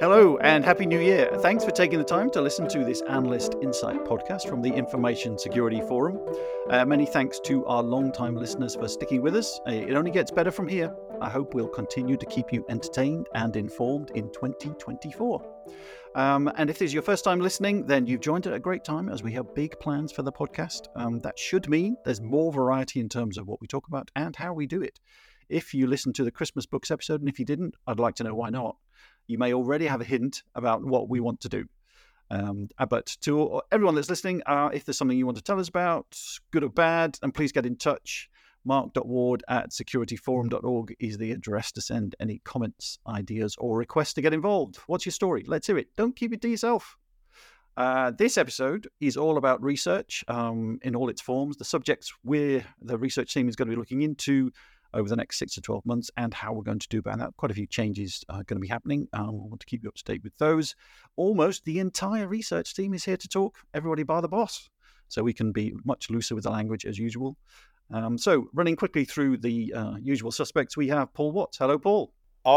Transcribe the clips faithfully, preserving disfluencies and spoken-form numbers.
Hello and Happy New Year. Thanks for taking the time to listen to this Analyst Insight podcast from the Information Security Forum. Uh, many thanks to our long-time listeners for sticking with us. Uh, It only gets better from here. I hope we'll continue to keep you entertained and informed in twenty twenty-four. Um, and if this is your first time listening, then you've joined at a great time as we have big plans for the podcast. Um, that should mean there's more variety in terms of what we talk about and how we do it. If you listened to the Christmas books episode, and if you didn't, I'd like to know why not. You may already have a hint about what we want to do. Um, but to everyone that's listening, uh, if there's something you want to tell us about, good or bad, then please get in touch. mark dot ward at security forum dot org is the address to send any comments, ideas, or requests to get involved. What's your story? Let's hear it. Don't keep it to yourself. Uh, this episode is all about research um, in all its forms, the subjects we're, the research team is going to be looking into over the next six to twelve months and how we're going to do about that. Quite a few changes are going to be happening. Um, I want to keep you up to date with those. Almost the entire research team is here to talk, everybody bar the boss, so we can be much looser with the language as usual. Um, so running quickly through the uh, usual suspects, we have Paul Watts. Hello, Paul.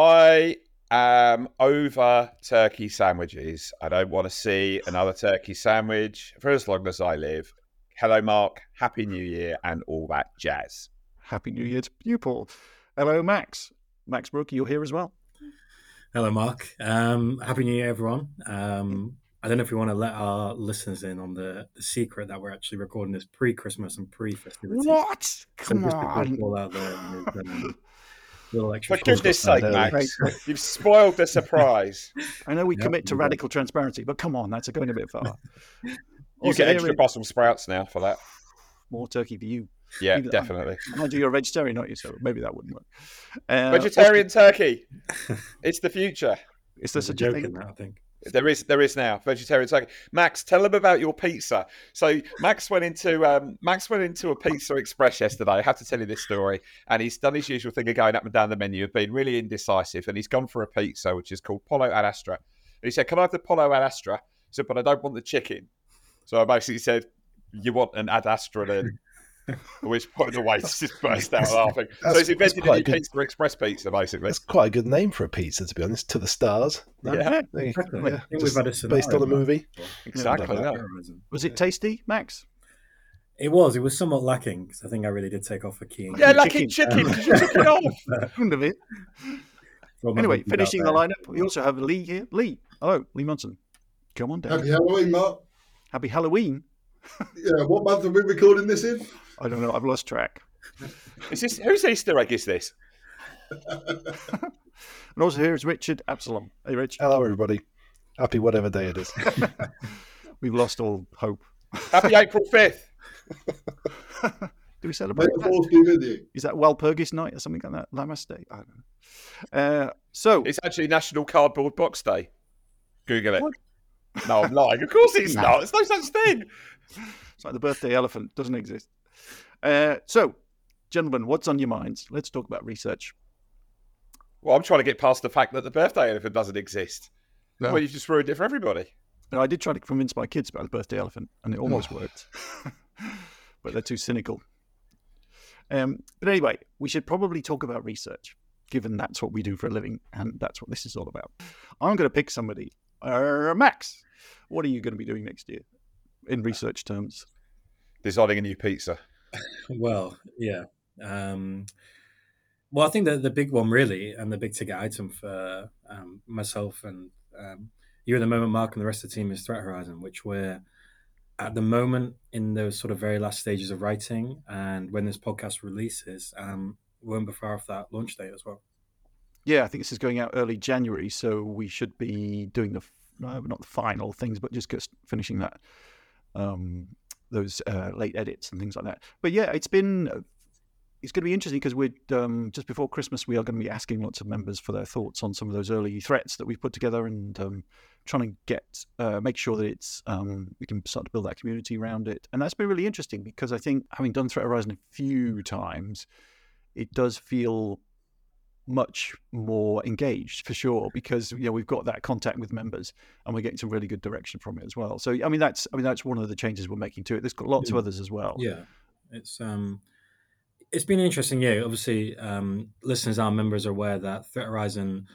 I am over turkey sandwiches. I don't want to see another turkey sandwich for as long as I live. Hello, Mark. Happy New Year and all that jazz. Happy New Year to you, Paul. Hello, Max. Max Brooke, you're here as well. Hello, Mark. Um, Happy New Year, everyone. Um, I don't know if we want to let our listeners in on the, the secret that we're actually recording this pre-Christmas and pre-festivity. What? So Come just on. to call out there, um, little extra For goodness sake, there. Max, you've spoiled the surprise. I know we Yep, commit to we radical transparency, but come on, that's going a bit far. You Also, get here extra is Brussels sprouts now for that. more turkey for you. Yeah, Even- definitely. Mind you, you're a vegetarian, aren't you? So maybe that wouldn't work. Uh, Vegetarian turkey. It's the future. Is there There's a such a joke thing? in that, I think. There is, there is now vegetarian turkey. Max, tell them about your pizza. So Max went into um, Max went into a Pizza Express yesterday. I have to tell you this story, and he's done his usual thing of going up and down the menu, of being really indecisive, and he's gone for a pizza which is called Pollo ad Astra. And he said, "Can I have the Pollo ad Astra?" I said, "But I don't want the chicken." So I basically said, "You want an ad Astra then?" At which point the waitress just burst out laughing. So That's- he's invented that's a quite new good. Pizza Express pizza, basically. That's quite a good name for a pizza, to be honest. To the stars. No? Yeah. There you- Exactly. yeah, I think just we've had a based on a scenario movie. Exactly. Yeah, that. Was it tasty, Max? It was. It was somewhat lacking because I think I really did take off for keying. Yeah, Chicken. lucky chicken, because you took it off. End of it. From Anyway, everybody finishing the out lineup, we also have Lee here. Lee. Hello, Lee Munson. Come on down. Happy Halloween, Mark. Happy Halloween. Yeah, what month are we recording this in? I don't know. I've lost track. Is this whose Easter egg is this? And also here is Richard Absalom. Hey, Rich. Hello, everybody. Happy whatever day it is. We've lost all hope. Happy April fifth. Do we May celebrate the that? force be with you. Is that Walpurgis night or something like that? Lammas Day? I don't know. Uh, so, It's actually National Cardboard Box Day. Google it. What? No, I'm lying. Of course it's No. not. There's no such thing. it's like the birthday elephant. Doesn't exist. Uh, so, gentlemen, what's on your minds? Let's talk about research. Well, I'm trying to get past the fact that the birthday elephant doesn't exist. No. Well, you've just ruined it for everybody. No, I did try to convince my kids about the birthday elephant, and it almost worked. But they're too cynical. Um, but anyway, we should probably talk about research, given that's what we do for a living, and that's what this is all about. I'm going to pick somebody. Uh, Max, what are you going to be doing next year in research terms? Designing a new pizza. Well, yeah. Um, well, I think that the big one really, and the big ticket item for um, myself and um, you at the moment, Mark, and the rest of the team is Threat Horizon, which we're at the moment in those sort of very last stages of writing. And when this podcast releases, um, we won't be far off that launch date as well. Yeah, I think this is going out early January, so we should be doing the, no, not the final things, but just just finishing that, um, those uh, late edits and things like that. But yeah, it's been, it's going to be interesting because we're, um, just before Christmas, we are going to be asking lots of members for their thoughts on some of those early threats that we've put together and um, trying to get, uh, make sure that it's, um, we can start to build that community around it. And that's been really interesting because I think having done Threat Horizon a few times, it does feel much more engaged for sure because you know we've got that contact with members and we're getting some really good direction from it as well. So I mean that's I mean that's one of the changes we're making to it. There's got lots of others as well. Yeah, it's um, it's been an interesting year. Obviously, um, listeners, our members are aware that Threat Horizon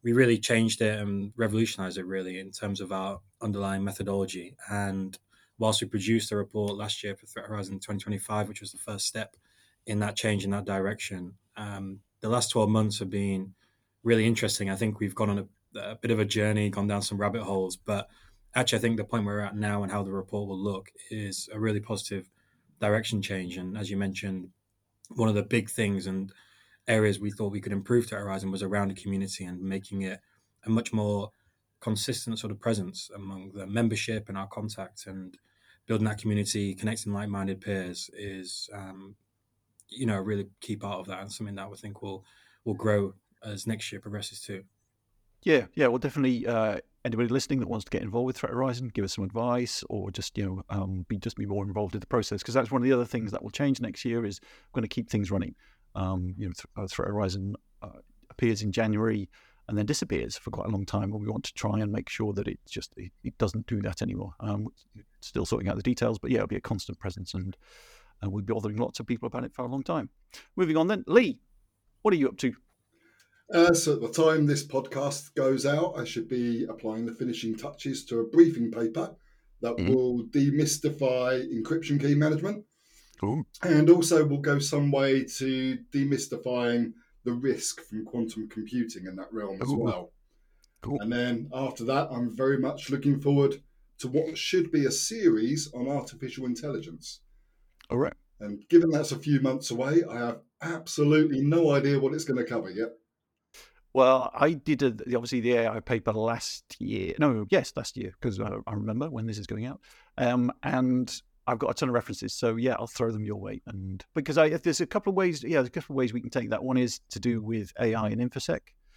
we really changed it and revolutionized it really in terms of our underlying methodology. And whilst we produced a report last year for Threat Horizon twenty twenty-five, which was the first step in that change in that direction, um, the last twelve months have been really interesting. I think we've gone on a, a bit of a journey, gone down some rabbit holes, but actually I think the point where we're at now and how the report will look is a really positive direction change. And as you mentioned, one of the big things and areas we thought we could improve Threat Horizon was around the community and making it a much more consistent sort of presence among the membership and our contacts, and building that community, connecting like-minded peers is, um, you know, a really key part of that, and something that we think will will grow as next year progresses too. Yeah, yeah, well, definitely. Uh, anybody listening that wants to get involved with Threat Horizon, give us some advice, or just you know, um, be just be more involved in the process, because that's one of the other things that will change next year. Is we're going to keep things running. Um, you know, Th- Threat Horizon uh, appears in January and then disappears for quite a long time, and we want to try and make sure that it just it, it doesn't do that anymore. Um, still sorting out the details, but yeah, it'll be a constant presence, and uh, we'll be bothering lots of people about it for a long time. Moving on then, Lee, what are you up to? Uh, so at the time this podcast goes out, I should be applying the finishing touches to a briefing paper that Mhm. will demystify encryption key management, Ooh. and also will go some way to demystifying the risk from quantum computing in that realm as Ooh. well. Cool. And then after that, I'm very much looking forward to what should be a series on artificial intelligence. All right. And given that's a few months away, I have absolutely no idea what it's going to cover yet. Well, I did a, obviously the A I paper last year. No, yes, last year, because I, I remember when this is going out. Um, and I've got a ton of references, so yeah, I'll throw them your way. And because I, there's a couple of ways, yeah, there's a couple of ways we can take that. One is to do with A I and InfoSec,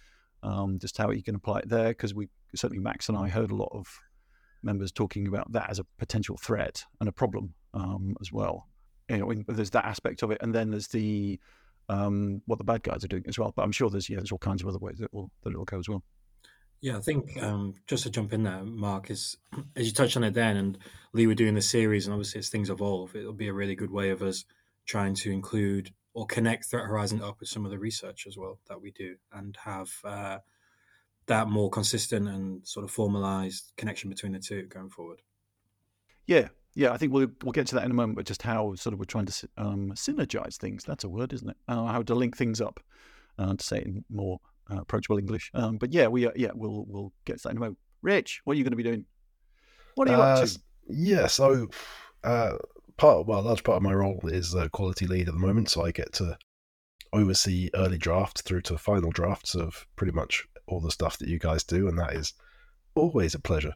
um, just how you can apply it there, because we certainly Max and I heard a lot of members talking about that as a potential threat and a problem um, as well. You know, there's that aspect of it, and then there's the um, what the bad guys are doing as well. But I'm sure there's yeah, there's all kinds of other ways that will that it will go as well. Yeah, I think um, just to jump in there, Mark, is as you touched on it then, and Lee were doing the series, and obviously as things evolve, it'll be a really good way of us trying to include or connect Threat Horizon up with some of the research as well that we do, and have uh, that more consistent and sort of formalized connection between the two going forward. Yeah, yeah, I think we'll we'll get to that in a moment, but just how sort of we're trying to um, synergize things. That's a word, isn't it? Uh, how to link things up, uh, to say it in more uh, approachable English. Um, but yeah, we uh, yeah we'll we'll get to that in a moment. Rich, what are you going to be doing? What are you Uh, up to? Yeah, so uh, part well, a large part of my role is uh, quality lead at the moment, so I get to oversee early draft through to final drafts of pretty much all the stuff that you guys do, and that is always a pleasure.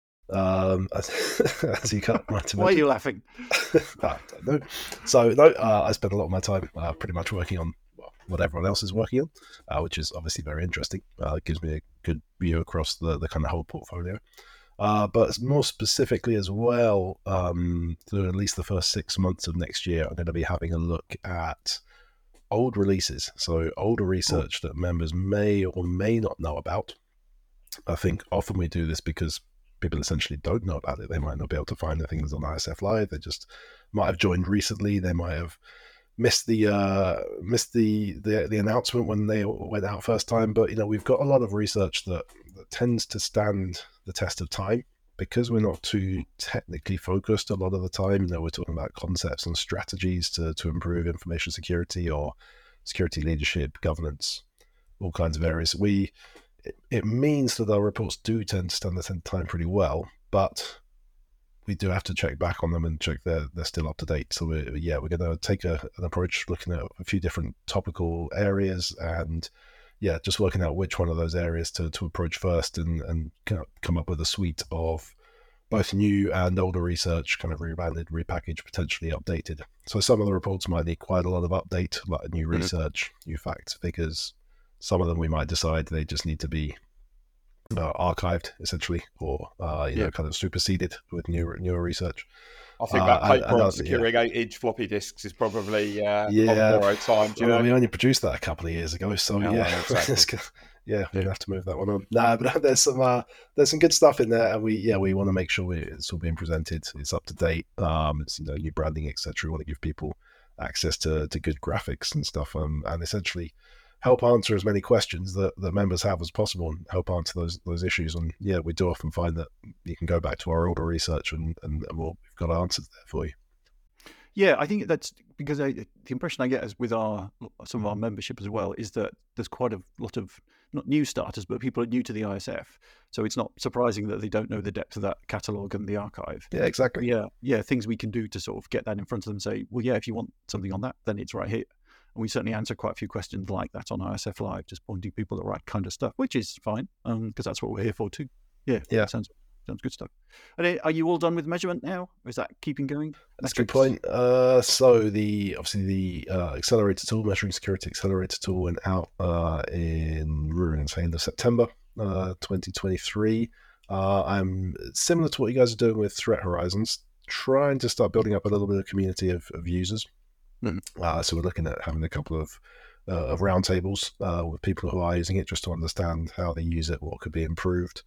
Um, as, as you can't might Why are imagine. you laughing? I don't know. So no, uh, I spend a lot of my time uh, pretty much working on well, what everyone else is working on, uh, which is obviously very interesting. Uh, it gives me a good view across the, the kind of whole portfolio. Uh, but more specifically as well, um, through at least the first six months of next year, I'm going to be having a look at old releases. So older research that members may or may not know about. I think often we do this because people essentially don't know about it. They might not be able to find the things on I S F Live. They just might have joined recently. They might have missed the uh, missed the, the the announcement when they went out first time. But you know, we've got a lot of research that, that tends to stand the test of time because we're not too technically focused a lot of the time. You know, we're talking about concepts and strategies to to improve information security or security leadership, governance, all kinds of areas. We It, it means that our reports do tend to stand the test of time pretty well, but we do have to check back on them and check they're, they're still up to date. So we're, yeah, we're going to take a, an approach looking at a few different topical areas and yeah, just working out which one of those areas to, to approach first and, and kind of come up with a suite of both new and older research, kind of rebranded, repackaged, potentially updated. So some of the reports might need quite a lot of update, like new Mhm. research, new facts, figures. Some of them we might decide they just need to be uh, archived, essentially, or uh, you Yeah. know, kind of superseded with newer newer research. I think Uh, that and- paper and on that's- securing eight-inch floppy disks is probably uh, Yeah. on borrowed time. Do you Well, know? we only produced that a couple of years ago, so Yeah, yeah, well, exactly. it's go- yeah, we're gonna have to move that one on. Nah, but there's some uh, there's some good stuff in there, and we yeah we want to make sure we, it's all being presented, it's up to date, um, it's you know new branding, et cetera. We want to give people access to to good graphics and stuff, um, and essentially help answer as many questions that, that members have as possible and help answer those those issues. And yeah, we do often find that you can go back to our older research and, and, and we'll, we've got answers there for you. Yeah, I think that's because I, the impression I get is with our some of our membership as well is that there's quite a lot of not new starters, but people are new to the I S F. So it's not surprising that they don't know the depth of that catalogue and the archive. Yeah, exactly. Yeah, yeah, things we can do to sort of get that in front of them. Say, well, yeah, if you want something on that, then it's right here. And we certainly answer quite a few questions like that on I S F Live, just pointing people at the right kind of stuff, which is fine because um, that's what we're here for too. Yeah, yeah, sounds. Sounds good stuff. And are you all done with measurement now? Or is that keeping going? That's a good point. Uh, so the obviously the uh, accelerator tool, measuring security accelerator tool, went out uh, in ruins end of September, uh, twenty twenty-three. Uh, I'm similar to what you guys are doing with Threat Horizons, trying to start building up a little bit of community of, of users. Mm. Uh, so we're looking at having a couple of uh, of roundtables uh, with people who are using it, just to understand how they use it, what could be improved.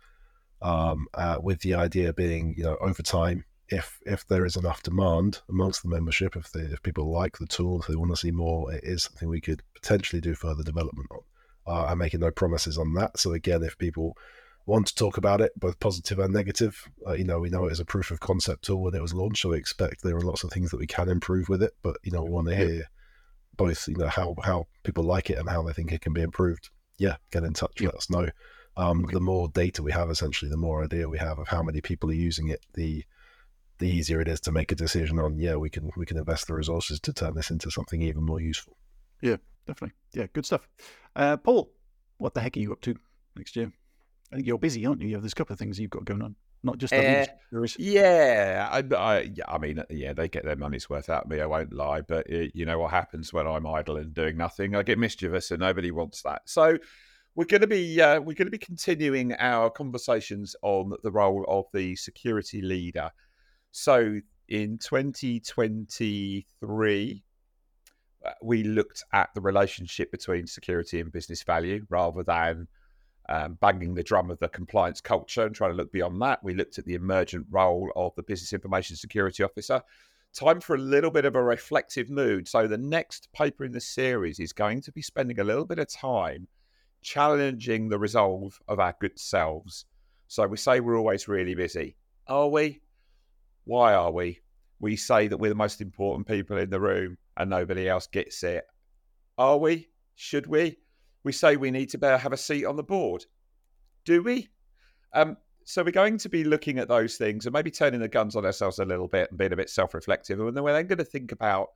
Um, uh, with the idea being, you know, over time, if if there is enough demand amongst the membership, if they, if people like the tool, if they want to see more, it is something we could potentially do further development on. Uh, I'm making no promises on that. So again, if people want to talk about it, both positive and negative, uh, you know, we know it is a proof of concept tool when it was launched, so we expect there are lots of things that we can improve with it. But you know, we want to hear both, you know, how how people like it and how they think it can be improved. Yeah, get in touch, yep. let us know. Um, the more data we have, essentially, the more idea we have of how many people are using it, the the easier it is to make a decision on, yeah, we can we can invest the resources to turn this into something even more useful. Yeah, definitely. Yeah, good stuff. Uh, Paul, what the heck are you up to next year? I think you're busy, aren't you? There's a couple of things you've got going on, not just the uh, yeah, I, I, I mean, yeah, they get their money's worth out of me, I won't lie, but it, you know what happens when I'm idle and doing nothing? I get mischievous and nobody wants that. So We're going to be uh, we're going to be continuing our conversations on the role of the security leader. So in twenty twenty-three, we looked at the relationship between security and business value rather than um, banging the drum of the compliance culture and trying to look beyond that. We looked at the emergent role of the business information security officer. Time for a little bit of a reflective mood. So the next paper in the series is going to be spending a little bit of time challenging the resolve of our good selves. So we say we're always really busy. Are we? Why are we? We say that we're the most important people in the room and nobody else gets it. Are we? Should we? We say we need to have a seat on the board. Do we? Um, so we're going to be looking at those things and maybe turning the guns on ourselves a little bit and being a bit self-reflective. And then we're then going to think about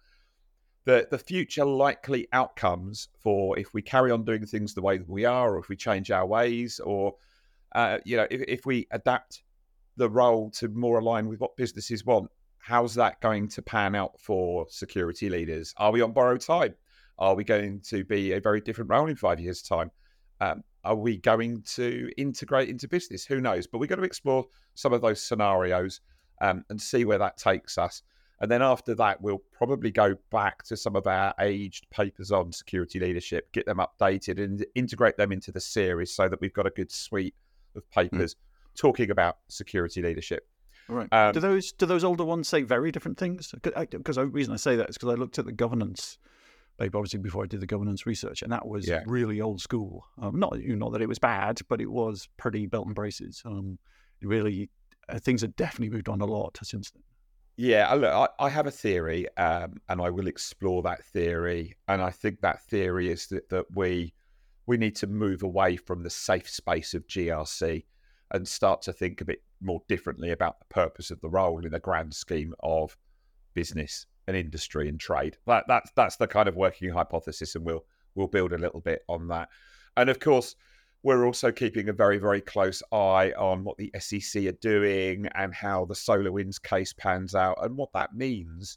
the the future likely outcomes for if we carry on doing things the way that we are, or if we change our ways, or uh, you know, if, if we adapt the role to more align with what businesses want. How's that going to pan out for security leaders? Are we on borrowed time? Are we going to be a very different role in five years' time? Um, are we going to integrate into business? Who knows? But we've got to explore some of those scenarios um, and see where that takes us. And then after that, we'll probably go back to some of our aged papers on security leadership, get them updated and integrate them into the series so that we've got a good suite of papers mm. talking about security leadership. Right. Um, do those do those older ones say very different things? Because the reason I say that is because I looked at the governance paper, obviously, before I did the governance research, and that was yeah. really old school. Um, not, you know, that it was bad, but it was pretty belt and braces. Um, really, uh, things have definitely moved on a lot since then. Yeah, look, I, I have a theory, um, and I will explore that theory. And I think that theory is that, that we we need to move away from the safe space of G R C and start to think a bit more differently about the purpose of the role in the grand scheme of business and industry and trade. That that's that's the kind of working hypothesis, and we'll we'll build a little bit on that. And of course, we're also keeping a very, very close eye on what the S E C are doing and how the SolarWinds case pans out and what that means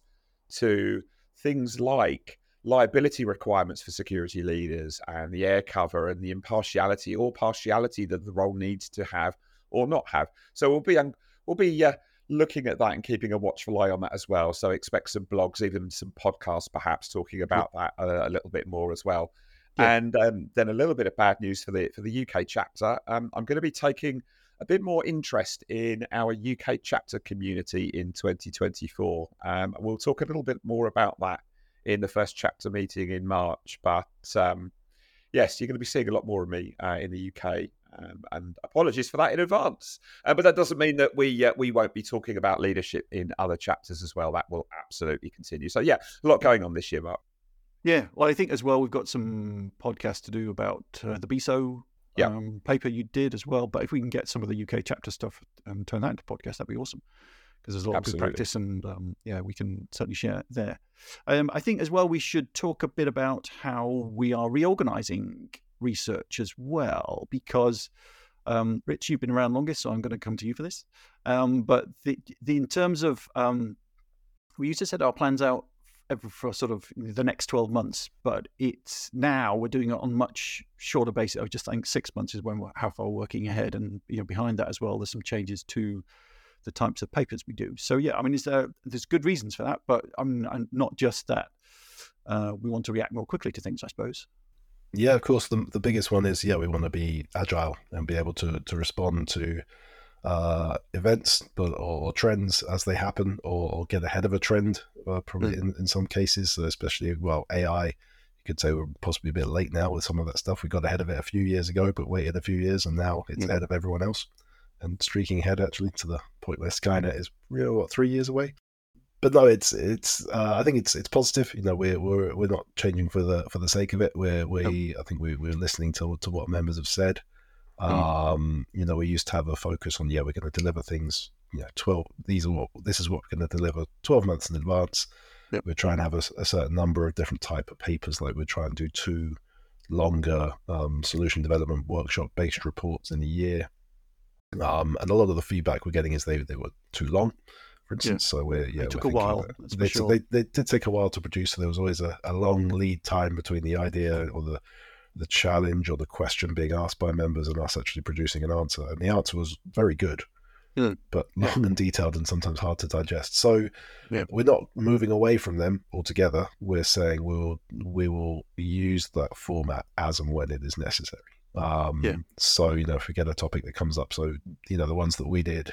to things like liability requirements for security leaders and the air cover and the impartiality or partiality that the role needs to have or not have. So we'll be um, we'll be uh, looking at that and keeping a watchful eye on that as well. So expect some blogs, even some podcasts, perhaps talking about that uh, a little bit more as well. Yeah. And um, then a little bit of bad news for the for the U K chapter. Um, I'm going to be taking a bit more interest in our U K chapter community in twenty twenty-four. Um, we'll talk a little bit more about that in the first chapter meeting in March. But um, yes, you're going to be seeing a lot more of me uh, in the U K. Um, and apologies for that in advance. Uh, but that doesn't mean that we uh, we won't be talking about leadership in other chapters as well. That will absolutely continue. So, yeah, a lot going on this year, Mark. Yeah, well, I think as well we've got some podcasts to do about uh, the B S O Yeah. um, paper you did as well. But if we can get some of the U K chapter stuff and turn that into podcast, that'd be awesome. Because there's a lot Absolutely. of good practice, and um, yeah, we can certainly share it there. Um, I think as well we should talk a bit about how we are reorganising research as well, because um, Rich, you've been around longest, so I'm going to come to you for this. Um, but the, the in terms of um, we used to set our plans out every, for sort of the next twelve months, but it's now we're doing it on much shorter basis. I just think six months is when we're, how far we're working ahead, and you know behind that as well, there's some changes to the types of papers we do. So yeah, I mean, is there, there's good reasons for that, but I'm, I'm not just that uh, we want to react more quickly to things, I suppose. Yeah, of course. The the biggest one is yeah, we want to be agile and be able to to respond to uh, events, but or, or trends as they happen, or, or get ahead of a trend. Uh, probably mm. in, in some cases, so especially well, A I. You could say we're possibly a bit late now with some of that stuff. We got ahead of it a few years ago, but waited a few years, and now it's mm. ahead of everyone else. And streaking ahead actually to the point where Skynet is real what three years away. But no, it's it's. Uh, I think it's it's positive. You know, we're we're we're not changing for the for the sake of it. We're we I think we we're listening to to what members have said. Um, mm. You know, we used to have a focus on yeah, we're going to deliver things. You know, twelve. These are what this is what we're going to deliver twelve months in advance. Yep. We're trying to have a, a certain number of different type of papers. Like we're trying to do two longer um, solution development workshop based reports in a year. Um, and a lot of the feedback we're getting is they they were too long, for instance. Yeah. So we're yeah, it took we're a while. That, they, sure. they they did take a while to produce. So there was always a, a long lead time between the idea or the the challenge or the question being asked by members and us actually producing an answer. And the answer was very good, yeah. but long yeah. and detailed and sometimes hard to digest. So yeah. we're not moving away from them altogether. We're saying we'll we will use that format as and when it is necessary. Um, yeah. So, you know, if we get a topic that comes up, so, you know, the ones that we did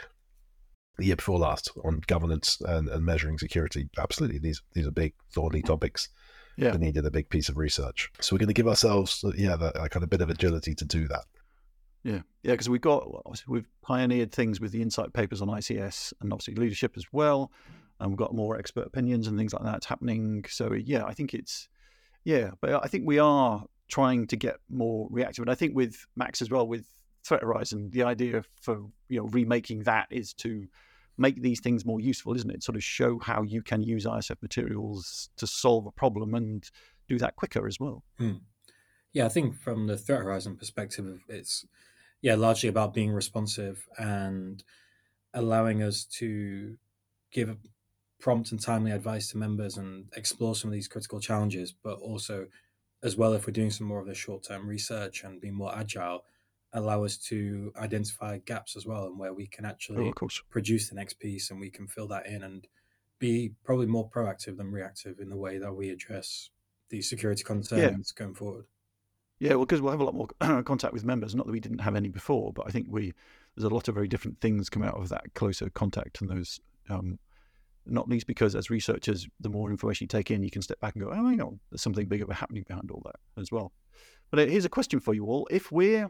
the year before last on governance and, and measuring security, absolutely, these these are big, thorny topics yeah. that needed a big piece of research. So we're going to give ourselves, yeah, that, that kind of bit of agility to do that. Yeah, yeah, because we've got, we've pioneered things with the insight papers on I C S and obviously leadership as well. And we've got more expert opinions and things like that happening. So, yeah, I think it's, yeah, but I think we are trying to get more reactive. And I think with Max as well, with Threat Horizon, the idea for you know remaking that is to make these things more useful, isn't it? Sort of show how you can use I S F materials to solve a problem and do that quicker as well. Hmm. Yeah, I think from the Threat Horizon perspective, it's yeah largely about being responsive and allowing us to give prompt and timely advice to members and explore some of these critical challenges, but also as well, if we're doing some more of the short-term research and being more agile, allow us to identify gaps as well and where we can actually oh, of course. produce the next piece and we can fill that in and be probably more proactive than reactive in the way that we address these security concerns yeah. going forward. Yeah, well, because we'll have a lot more contact with members. Not that we didn't have any before, but I think we there's a lot of very different things come out of that closer contact and those um, not least because as researchers, the more information you take in, you can step back and go, oh, hang on, there's something bigger happening behind all that as well. But here's a question for you all. If we're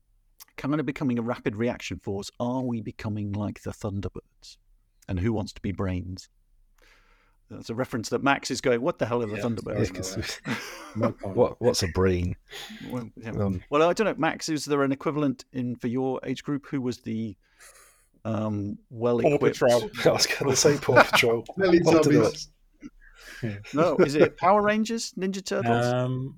kind of becoming a rapid reaction force, are we becoming like the Thunderbirds? And who wants to be brains? That's a reference that Max is going, what the hell are the yeah, Thunderbirds? what, what's a brain? Well, yeah. um, well, I don't know, Max, is there an equivalent in for your age group? Who was the um, well-equipped... Paw Patrol. I was going to say Paw Patrol. No, is it Power Rangers, Ninja Turtles? Um,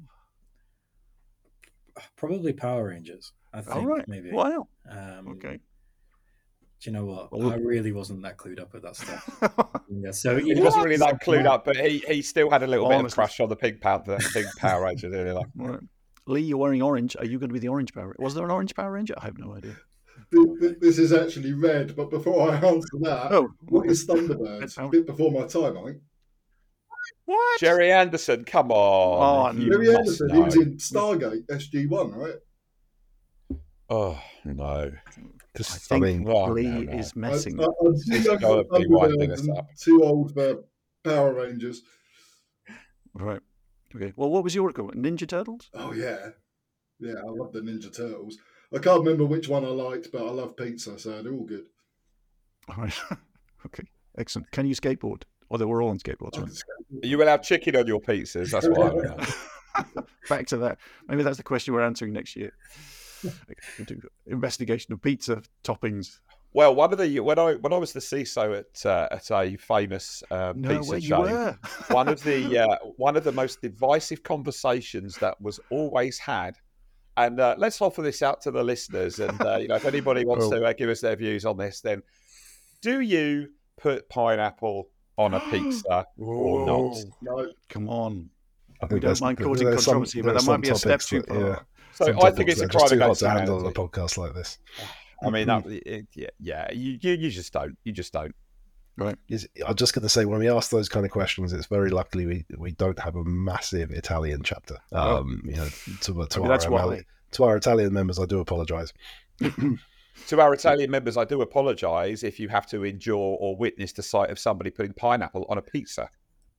probably Power Rangers, I think. All right. Maybe. Wow. Um, okay. Do you know what? Well, I really wasn't that clued up with that stuff. yeah, so he wasn't really that clued up, but he, he still had a little Honestly. bit of crush on the pink Power, the pink Power Ranger. Didn't he? Like, right. Lee, you're wearing orange. Are you going to be the orange Power Ranger? Was there an orange Power Ranger? I have no idea. This is actually red, but before I answer that, oh, what is Thunderbirds? A bit before my time, I think. What? Jerry Anderson, come on. Oh, Jerry Anderson, he was in Stargate, S G one, right? Oh, no. Just, I think I mean, well, Lee no, no. is messing. I, I, I'm too old for Power Rangers. Right. Okay. Well, what was your equivalent? Ninja Turtles? Oh, yeah. Yeah, I love the Ninja Turtles. I can't remember which one I liked, but I love pizza, so they're all good. All right. Okay, excellent. Can you skateboard? Or they were all on skateboards, right? Are you allowed chicken on your pizzas? That's what I would know. Back to that. Maybe that's the question we're answering next year. We'll do investigation of pizza toppings. Well, one of the when I when I was the C I S O at uh, at a famous uh, No, pizza where you chain, were. one of the uh, one of the most divisive conversations that was always had, and uh, let's offer this out to the listeners. And uh, you know, if anybody wants Oh. to uh, give us their views on this, then do you put pineapple on a pizza or not? Whoa. No, Come on. I We think don't there's- mind there's causing some- controversy, but there's there might some be a step topics too that- far. yeah. So Some I think topics it's a that are just crime too hot against to handle on a humanity. podcast like this. I mean, that, it, yeah, yeah, you, you you just don't. You just don't. Is, I'm just going to say, when we ask those kind of questions, it's very luckily we, we don't have a massive Italian chapter. Um, you know, to, to, Maybe our, that's Amali- why. to our Italian members, I do apologise. To our Italian members, I do apologise if you have to endure or witness the sight of somebody putting pineapple on a pizza.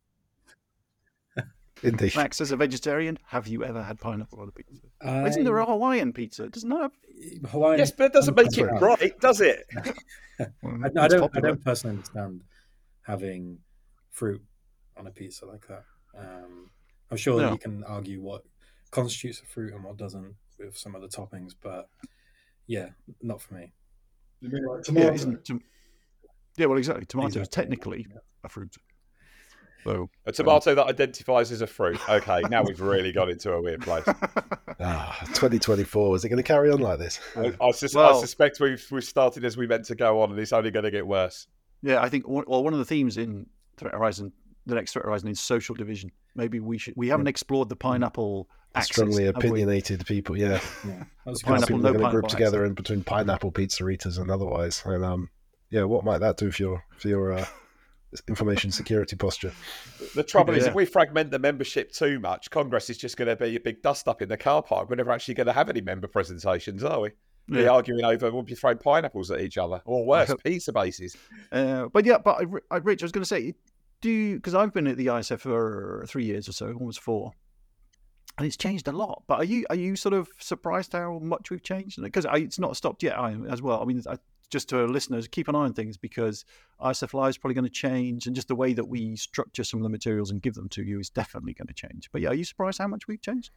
Indeed. Max, as a vegetarian, have you ever had pineapple on a pizza? I, Isn't there a Hawaiian pizza? Doesn't that have... Hawaiian? Yes, but it doesn't make it Right. right, does it? Well, I, I it's don't. popular. I don't personally understand having fruit on a pizza like that. Um, I'm sure No. that you can argue what constitutes a fruit and what doesn't with some of the toppings, but yeah, not for me. you mean like Yeah, tomato? isn't tom- yeah, well, exactly. Tomato is Exactly. technically a fruit. So, A tomato that identifies as a fruit. Okay, now we've really got into a weird place. Ah, twenty twenty-four, is it going to carry on like this? I, I, sus- Well- I suspect we've we've started as we meant to go on, and it's only going to get worse. yeah, I think one, well, one of the themes in Threat Horizon, the next Threat Horizon, is social division. Maybe we should. We haven't explored the pineapple axis, Strongly have we? opinionated people, yeah. Yeah, that was Pineapple, How people no are going to group pineapple together accent. in between pineapple pizzeritas and otherwise. And um, yeah, what might that do for your for your uh, information security posture? The trouble is, Yeah. if we fragment the membership too much, Congress is just going to be a big dust up in the car park. We're never actually going to have any member presentations, are we? Be Yeah. arguing over, we'll be throwing pineapples at each other, or worse, hope- pizza bases. Uh, but yeah, but I, I, Rich, I was going to say, do you, because I've been at the I S F for three years or so, almost four, and it's changed a lot. But are you are you sort of surprised how much we've changed? Because it's not stopped yet, I, as well. I mean, I, just to our listeners, keep an eye on things because I S F Live is probably going to change, and just the way that we structure some of the materials and give them to you is definitely going to change. But yeah, are you surprised how much we've changed?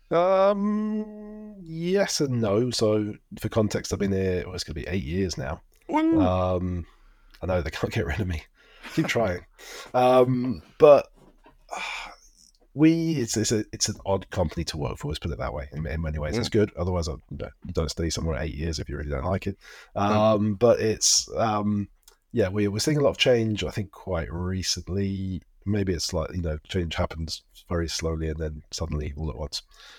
Um, yes and no. So, for context, I've been here, well, it's going to be eight years now. Um, I know they can't get rid of me. Keep trying. Um, but uh, we, it's it's a it's an odd company to work for. Let's put it that way. In, in many ways, it's good. Otherwise, I, you know, you don't stay somewhere eight years if you really don't like it. Um, but it's um, yeah, we we're seeing a lot of change. I think quite recently. Maybe it's like, you know, change happens very slowly and then suddenly all at once.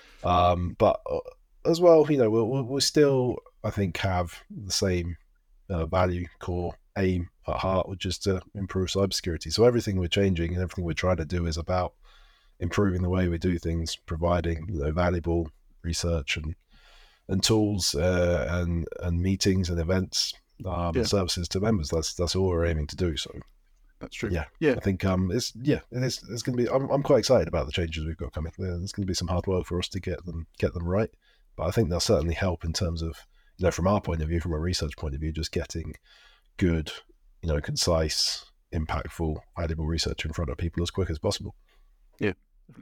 Um, but uh, as well, you know, we'll, we'll still, I think, have the same uh, value, core, aim at heart, which is to improve cybersecurity. So everything we're changing and everything we're trying to do is about improving the way we do things, providing, you know, valuable research and and tools uh, and and meetings and events um, Yeah. and services to members. That's that's all we're aiming to do. So That's true. yeah, Yeah. I think um, it's yeah, it is. It's going to be. I'm, I'm quite excited about the changes we've got coming. There's going to be some hard work for us to get them get them right, but I think they'll certainly help in terms of, you know, from our point of view, from a research point of view, just getting good, you know, concise, impactful, valuable research in front of people as quick as possible. Yeah.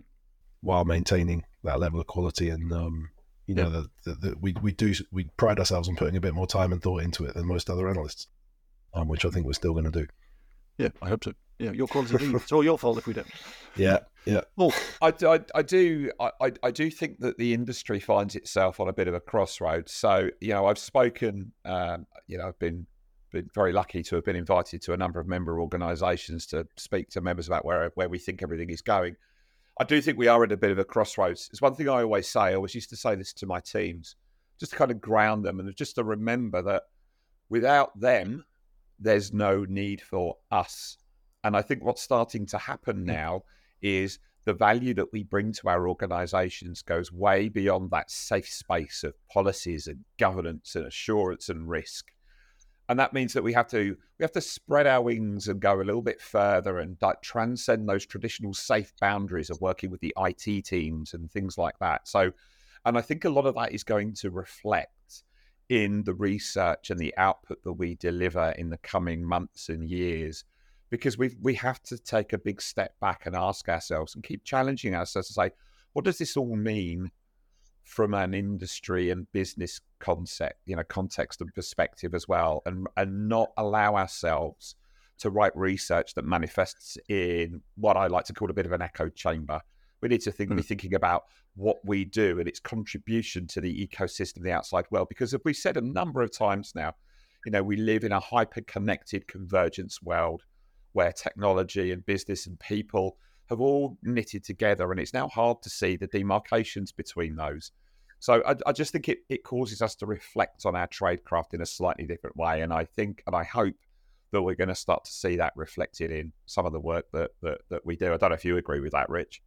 While maintaining that level of quality and um, you know, Yeah. that that we we do we pride ourselves on putting a bit more time and thought into it than most other analysts, um, which I think we're still going to do. Yeah, I hope so. Yeah, your quality lead. It's all your fault if we don't. Yeah, yeah. Well, I, do- I, I do I, I- I do think that the industry finds itself on a bit of a crossroads. So, you know, I've spoken, um, you know, I've been been very lucky to have been invited to a number of member organisations to speak to members about where where we think everything is going. I do think we are at a bit of a crossroads. It's one thing I always say. I always used to say this to my teams, just to kind of ground them and just to remember that without them, there's no need for us. And I think what's starting to happen now is the value that we bring to our organisations goes way beyond that safe space of policies and governance and assurance and risk. And that means that we have to we have to spread our wings and go a little bit further and like, transcend those traditional safe boundaries of working with the I T teams and things like that. So And I think a lot of that is going to reflect in the research and the output that we deliver in the coming months and years, because we we have to take a big step back and ask ourselves and keep challenging ourselves to say, what does this all mean from an industry and business concept, you know, context and perspective as well, and and not allow ourselves to write research that manifests in what I like to call a bit of an echo chamber. We need to think, mm. be thinking about what we do and its contribution to the ecosystem, the outside world, because as we've said a number of times now, you know, we live in a hyper-connected convergence world where technology and business and people have all knitted together, and it's now hard to see the demarcations between those. So I, I just think it, it causes us to reflect on our tradecraft in a slightly different way, and I think and I hope that we're going to start to see that reflected in some of the work that that, that we do. I don't know if you agree with that, Rich.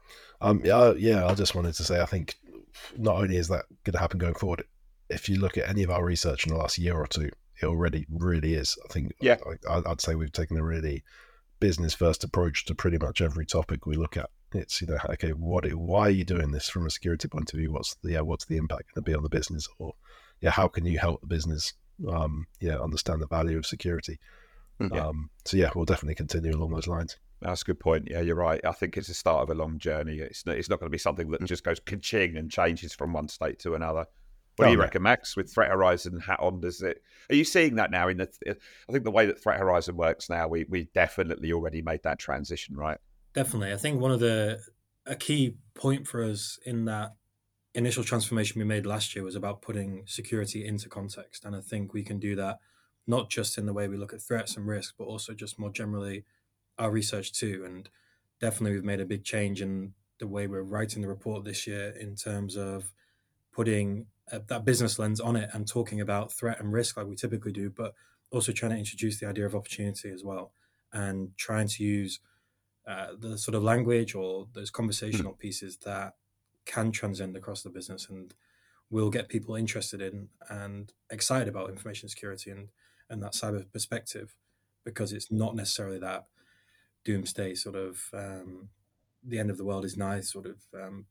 Um, yeah, yeah. I just wanted to say, I think not only is that going to happen going forward, if you look at any of our research in the last year or two, it already really is. I think, yeah, I, I'd say we've taken a really business first approach to pretty much every topic we look at. It's, you know, okay, what, why are you doing this from a security point of view? What's the, yeah, what's the impact going to be on the business? Or, yeah, how can you help the business, um, yeah, understand the value of security? Yeah. Um, so yeah, we'll definitely continue along those lines. That's a good point. Yeah, you're right. I think it's the start of a long journey. It's not, it's not going to be something that just goes ka-ching and changes from one state to another. What do you reckon, Max, with Threat Horizon hat on? Does it? Are you seeing that now? In the, I think the way that Threat Horizon works now, we we definitely already made that transition, right? Definitely. I think one of the a key point for us in that initial transformation we made last year was about putting security into context, and I think we can do that not just in the way we look at threats and risk, but also just more generally our research too. And definitely, we've made a big change in the way we're writing the report this year in terms of putting uh, that business lens on it and talking about threat and risk like we typically do, but also trying to introduce the idea of opportunity as well, and trying to use uh, the sort of language or those conversational mm. pieces that can transcend across the business and will get people interested in and excited about information security and, and that cyber perspective, because it's not necessarily that doomsday sort of um, the end of the world is nigh sort of um,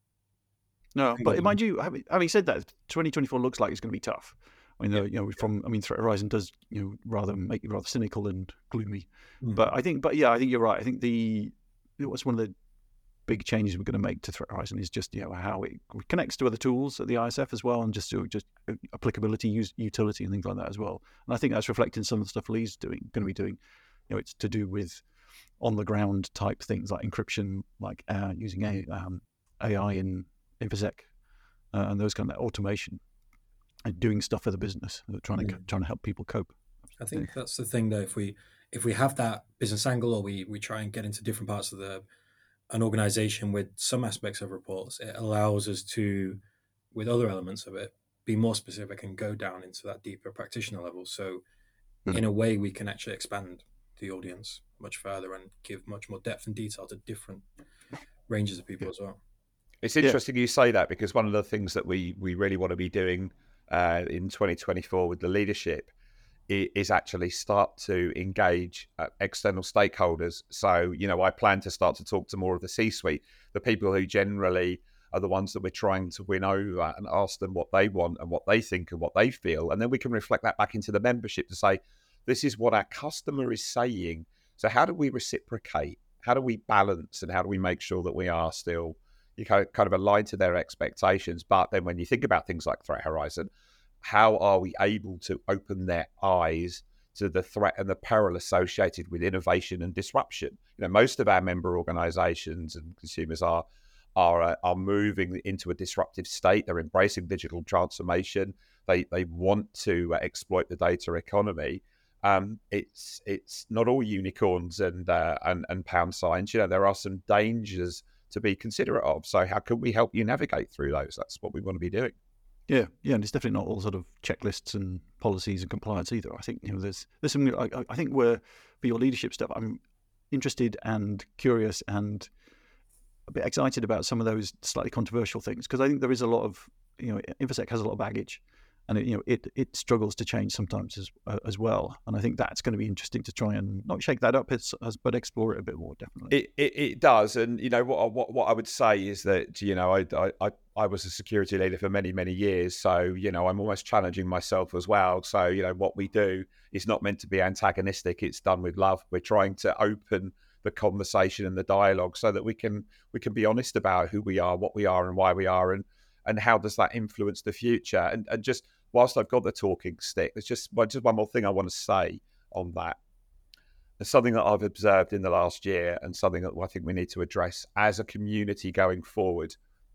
no, but mind you, having, having said that, twenty twenty-four looks like it's going to be tough. I mean, yeah. you know, from I mean, Threat Horizon does, you know, rather make you rather cynical and gloomy. Mm. But I think, but yeah, I think you're right. I think the what's one of the big changes we're going to make to Threat Horizon is just, you know, how it connects to other tools at the I S F as well, and just to, just applicability, use, utility, and things like that as well. And I think that's reflected in some of the stuff Lee's doing, going to be doing. You know, it's to do with on the ground type things like encryption, like uh, using a, um, A I in InfoSec, uh, and those kind of automation, and doing stuff for the business, trying to mm. trying to help people cope. I think yeah. that's the thing, though. If we if we have that business angle, or we we try and get into different parts of the an organization with some aspects of reports, it allows us to, with other elements of it, be more specific and go down into that deeper practitioner level. So, mm. in a way, we can actually expand the audience much further and give much more depth and detail to different ranges of people yeah. as well. It's interesting yeah. you say that, because one of the things that we, we really want to be doing uh, in twenty twenty-four with the leadership is, is actually start to engage uh, external stakeholders. So, you know, I plan to start to talk to more of the C-suite, the people who generally are the ones that we're trying to win over, and ask them what they want and what they think and what they feel. And then we can reflect that back into the membership to say, this is what our customer is saying. So how do we reciprocate? How do we balance? And how do we make sure that we are still you kind of, kind of aligned to their expectations? But then when you think about things like Threat Horizon, how are we able to open their eyes to the threat and the peril associated with innovation and disruption? You know, most of our member organizations and consumers are are uh, are moving into a disruptive state. They're embracing digital transformation. They they want to uh, exploit the data economy. Um, it's it's not all unicorns and uh, and and pound signs. You know, there are some dangers to be considerate of. So how can we help you navigate through those? That's what we want to be doing. Yeah, yeah, and it's definitely not all sort of checklists and policies and compliance either. I think, you know, there's there's some. I, I think where for your leadership stuff, I'm interested and curious and a bit excited about some of those slightly controversial things, because I think there is a lot of, you know, InfoSec has a lot of baggage, and it, you know it it struggles to change sometimes as uh, as well. And I think that's going to be interesting to try and not shake that up, it's, as, but explore it a bit more. Definitely, it, it it does. And you know what what what I would say is that you know I I I I was a security leader for many many years, so you know I'm almost challenging myself as well. So you know what we do is not meant to be antagonistic; it's done with love. We're trying to open the conversation and the dialogue so that we can we can be honest about who we are, what we are, and why we are, and and how does that influence the future. And and just whilst I've got the talking stick, there's just well, just one more thing I want to say on that. There's something that I've observed in the last year, and something that I think we need to address as a community going forward.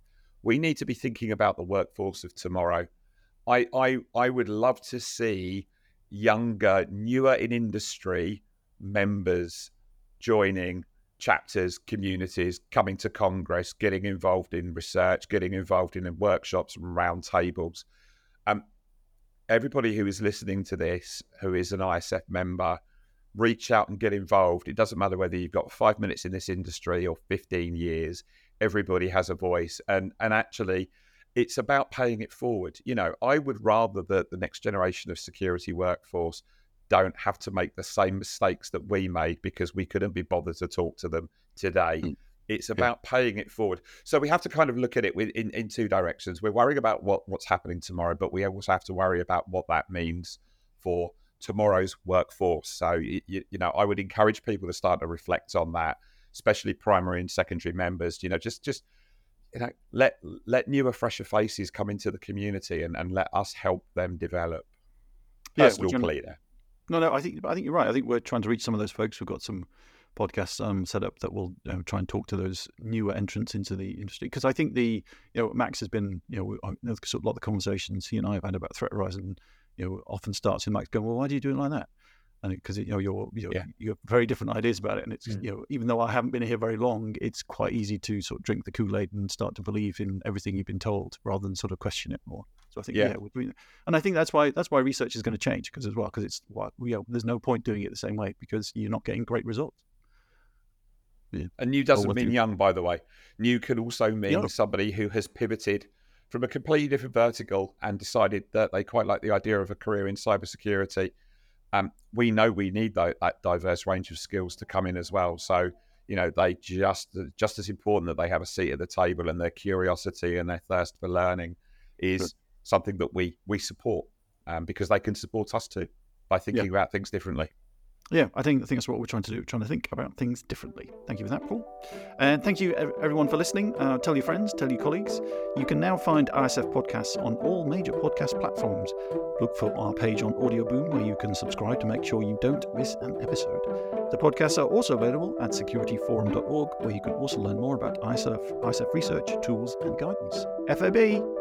We need to be thinking about the workforce of tomorrow. I I I would love to see younger, newer in industry members joining chapters, communities, coming to Congress, getting involved in research, getting involved in workshops and round tables. Um, everybody who is listening to this, who is an I S F member, reach out and get involved. It doesn't matter whether you've got five minutes in this industry or fifteen years. Everybody has a voice. And, and actually, it's about paying it forward. You know, I would rather that the next generation of security workforce don't have to make the same mistakes that we made because we couldn't be bothered to talk to them today. Mm. It's about yeah. paying it forward. So we have to kind of look at it with, in, in two directions. We're worrying about what, what's happening tomorrow, but we also have to worry about what that means for tomorrow's workforce. So, you, you know, I would encourage people to start to reflect on that, especially primary and secondary members. You know, just, just you know, let let newer, fresher faces come into the community and, and let us help them develop. Personal yeah, plea there. No, no, I think I think you're right. I think we're trying to reach some of those folks. We've got some podcasts um, set up that will um, try and talk to those newer entrants into the industry. Because I think the, you know, Max has been, you know, a lot of the conversations he and I have had about Threat Horizon, you know, often starts in Max going, well, why do you do it like that? And because, you know, you're, you know, yeah. you have very different ideas about it. And it's, mm. you know, even though I haven't been here very long, it's quite easy to sort of drink the Kool-Aid and start to believe in everything you've been told rather than sort of question it more. So I think, yeah, yeah we're doing, and I think that's why that's why research is going to change because as well, because it's what well, you know, there's no point doing it the same way because you're not getting great results. Yeah. And new doesn't mean young, by the way. New can also mean young. Somebody who has pivoted from a completely different vertical and decided that they quite like the idea of a career in cybersecurity. Um, we know we need that, that diverse range of skills to come in as well. So, you know, they just just as important that they have a seat at the table, and their curiosity and their thirst for learning is Good. something that we we support um, because they can support us too by thinking yeah. about things differently. Yeah, I think I think that's what we're trying to do. We're trying to think about things differently. Thank you for that, Paul. And thank you, everyone, for listening. Uh, tell your friends, tell your colleagues. You can now find I S F podcasts on all major podcast platforms. Look for our page on Audio Boom, where you can subscribe to make sure you don't miss an episode. The podcasts are also available at security forum dot org, where you can also learn more about I S F, I S F research, tools, and guidance. F O B!